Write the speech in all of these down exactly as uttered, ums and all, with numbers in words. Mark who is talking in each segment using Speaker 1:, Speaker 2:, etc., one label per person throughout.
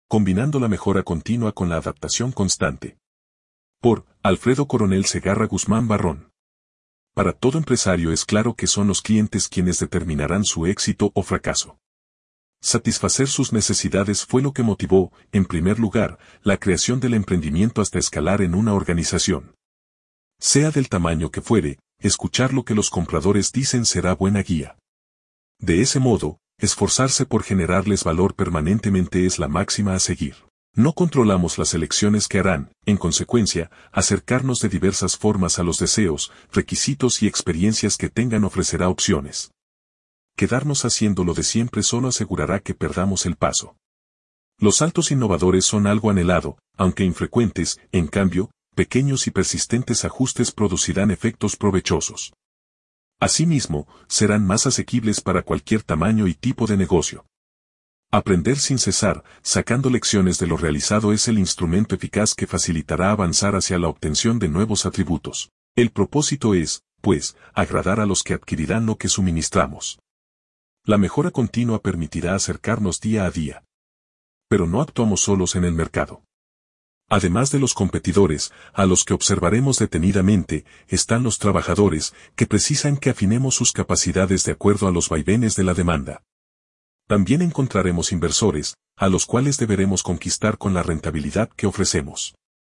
Speaker 1: combinando la mejora continua con la adaptación constante. Por Alfredo Coronel Segarra Guzmán Barrón. Para todo empresario es claro que son los clientes quienes determinarán su éxito o fracaso. Satisfacer sus necesidades fue lo que motivó, en primer lugar, la creación del emprendimiento hasta escalar en una organización. Sea del tamaño que fuere, escuchar lo que los compradores dicen será buena guía. De ese modo, esforzarse por generarles valor permanentemente es la máxima a seguir. No controlamos las elecciones que harán, en consecuencia, acercarnos de diversas formas a los deseos, requisitos y experiencias que tengan ofrecerá opciones. Quedarnos haciendo lo de siempre solo asegurará que perdamos el paso. Los saltos innovadores son algo anhelado, aunque infrecuentes, en cambio, pequeños y persistentes ajustes producirán efectos provechosos. Asimismo, serán más asequibles para cualquier tamaño y tipo de negocio. Aprender sin cesar, sacando lecciones de lo realizado es el instrumento eficaz que facilitará avanzar hacia la obtención de nuevos atributos. El propósito es, pues, agradar a los que adquirirán lo que suministramos. La mejora continua permitirá acercarnos día a día. Pero no actuamos solos en el mercado. Además de los competidores, a los que observaremos detenidamente, están los trabajadores, que precisan que afinemos sus capacidades de acuerdo a los vaivenes de la demanda. También encontraremos inversores, a los cuales deberemos conquistar con la rentabilidad que ofrecemos.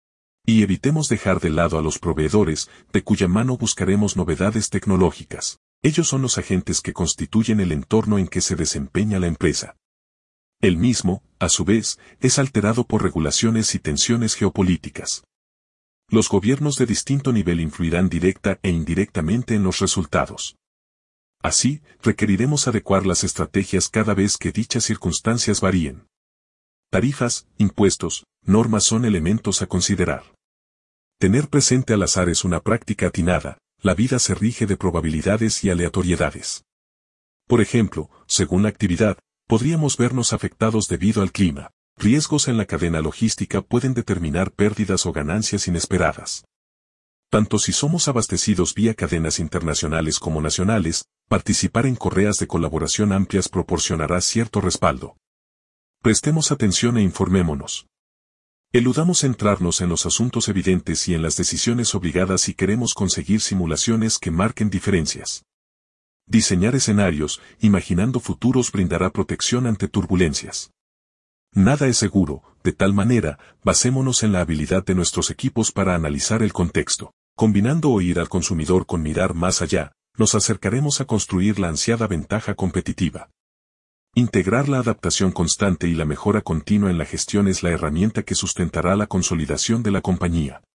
Speaker 1: Y evitemos dejar de lado a los proveedores, de cuya mano buscaremos novedades tecnológicas. Ellos son los agentes que constituyen el entorno en que se desempeña la empresa. El mismo, a su vez, es alterado por regulaciones y tensiones geopolíticas. Los gobiernos de distinto nivel influirán directa e indirectamente en los resultados. Así, requeriremos adecuar las estrategias cada vez que dichas circunstancias varíen. Tarifas, impuestos, normas son elementos a considerar. Tener presente al azar es una práctica atinada, la vida se rige de probabilidades y aleatoriedades. Por ejemplo, según la actividad, podríamos vernos afectados debido al clima. Riesgos en la cadena logística pueden determinar pérdidas o ganancias inesperadas. Tanto si somos abastecidos vía cadenas internacionales como nacionales, participar en correas de colaboración amplias proporcionará cierto respaldo. Prestemos atención e informémonos. Eludamos centrarnos en los asuntos evidentes y en las decisiones obligadas si queremos conseguir simulaciones que marquen diferencias. Diseñar escenarios, imaginando futuros brindará protección ante turbulencias. Nada es seguro, de tal manera, basémonos en la habilidad de nuestros equipos para analizar el contexto. Combinando oír al consumidor con mirar más allá, nos acercaremos a construir la ansiada ventaja competitiva. Integrar la adaptación constante y la mejora continua en la gestión es la herramienta que sustentará la consolidación de la compañía.